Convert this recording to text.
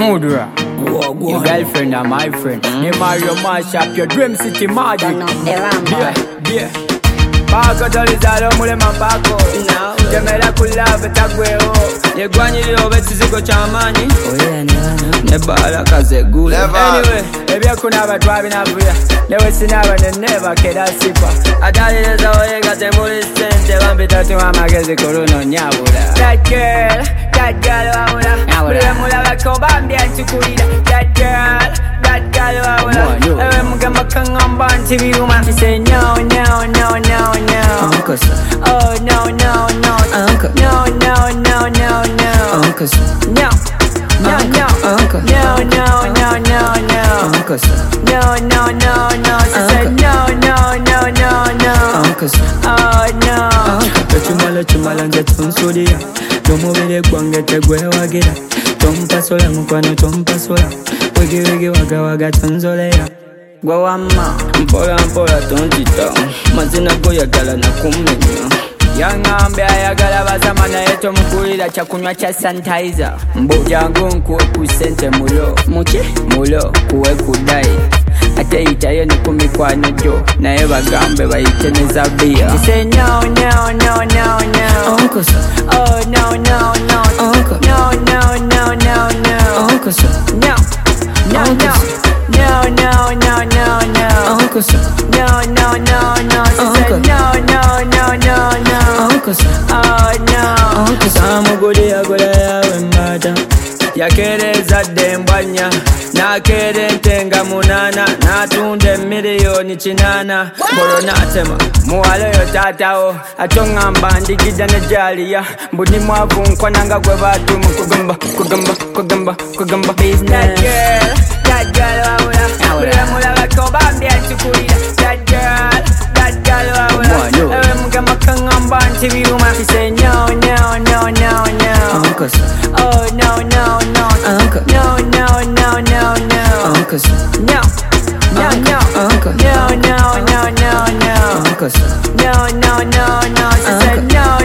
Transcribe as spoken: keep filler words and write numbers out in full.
Murderer. Your girlfriend and my friend. You marry your mash up your dream city magic. Yeah, yeah. Pako tolizalo mule mapako. Jemela kulave tagweo. Yegwanyilio betizigo chamani. Nebala kaze gule. Anyway, ebya kuna batwabi nabuya. Newe sinaba ne never keda sipa. Adalileza oyega tembuli sente. Bambitatu amagezi kuruno nyabula. That girl, that girl wabula. Mule mula bako bambi anchukulida. That girl, that girl wabula. Ewe mugamba kangamba ntibiruma. She say no, no, no, no, no. Oh no, no, no. No, no, no, no, no. No. No, no, no, no, no, no, no. No, no, no, no. She said no, no, no, no, no. Oh no. Chumala chumala ngetunsulia. Tomubile gwange tegwe wagira. Tompasola mukwano tompasola. Wigi wigi waga waga tunzolea. Gwa wama mpola mpola tontita. Mazina goyagala na kumenya. Yangambe ayagala bazama na yeto mukulira chakunywa cha sanitizer. Mbojangu nkuwe kusente mulo. Muchi? Mulo kuwe kudai. Ate itayo ni kumikwano jo. Na eba gambe baiteneza bia. She say no, no, no, no, no. Uncle. Oh no, no, no. Uncle. No, no, no, no, no. Uncle. No. No, no. No, no, no, no, no. Uncle. No, no, no, no. She said no, no, no, no, no. Uncle. Oh no. Uncle. Samugudi yagola yawe mbata. Yakereza dembanya. Nakere ntenga munana. Natunde miliyoni chinana. Bolo natema muwalo yo tatao. Atongamba ndigida ne jaliya. Mbuni mwavu nkwananga gwe batu mukugamba kugamba kugamba kugamba business. That girl, that girl wabula. Mula mula bako bambi anchukulira. That girl, that girl wabula. Ewe mugamba kangamba ntibiruma. She say no, no, no, no, no. Uncle. Oh no, no, no. Uncle. No, no, no, no, no. Uncle. No. No, no. Uncle. No, no, no, no, no. Uncle. No, no, no, no. She said no,